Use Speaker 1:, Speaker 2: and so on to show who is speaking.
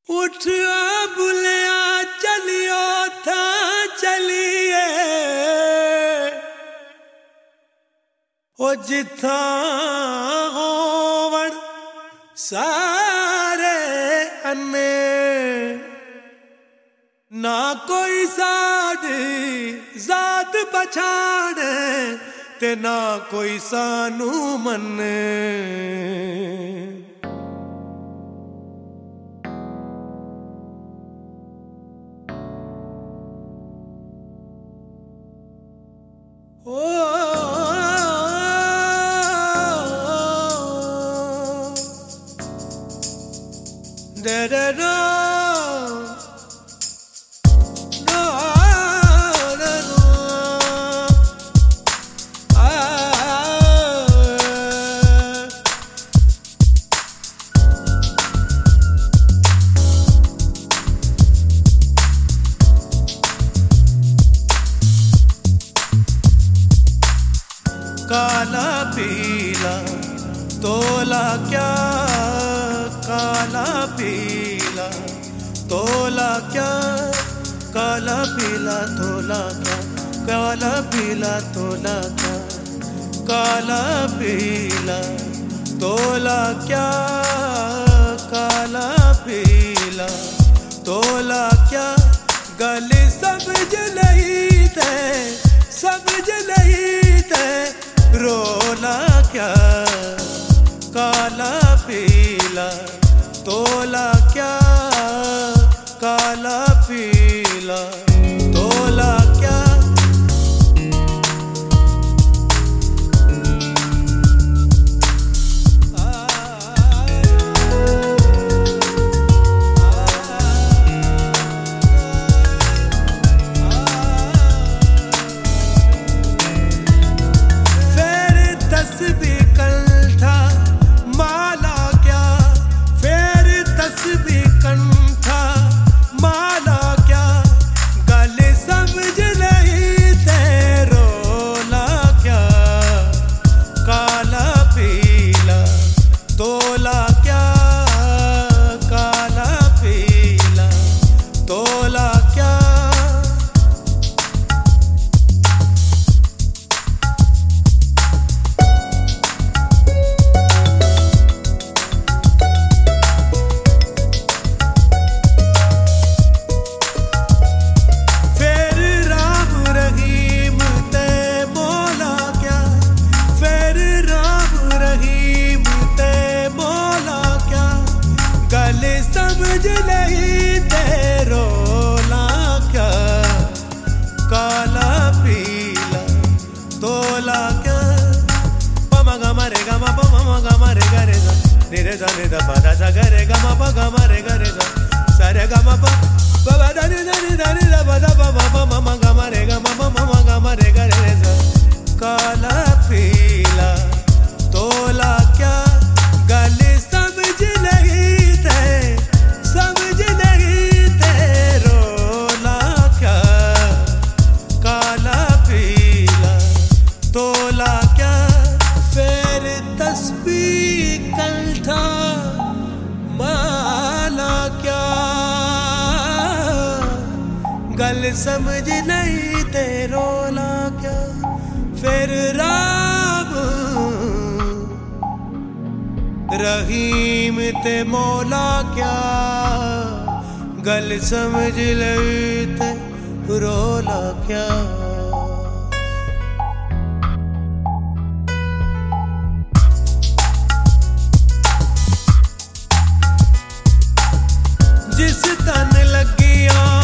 Speaker 1: उठ बुलिया चलियो था चलिए ओ जिथा होवण सारे अन्ने ना कोई साड़ी जात पछाणे ते ना कोई सानू मन्ने।
Speaker 2: काला पीला तोला क्या, काला पीला तोला क्या, काला पीला तोला क्या, काला पीला तोला क्या, काला पीला तोला क्या, काला पीला तोला क्या। गली समझ नहीं थे, समझ नहीं थे, रोला क्या, काला पीला तोला क्या, काला पीला तोला क्या। समझ नहीं ते रोला क्या, काला पीला तोला क्या। पमा गा मा रे गा मा प मा गा मा रे गा रे गा नि रे दा नि दा पा दा सा गा रे गा मा प गा मा रे गा रे गा सा रे गा मा प प बा दा नि दा पा दा पा मा प मा गा मा रे गा मा प मा गा मा रे गा रे गा। काला पीला तोला क्या, गली समझ नहीं थे, समझ नहीं थे, रोला क्या, काला पीला तोला क्या। फिर तस्बीह कंठा माला क्या, गल समझ नहीं थे, रोला क्या। फिर राम रहीम ते मौला क्या, गल समझ लेते, रोला क्या। जिस तन लगिया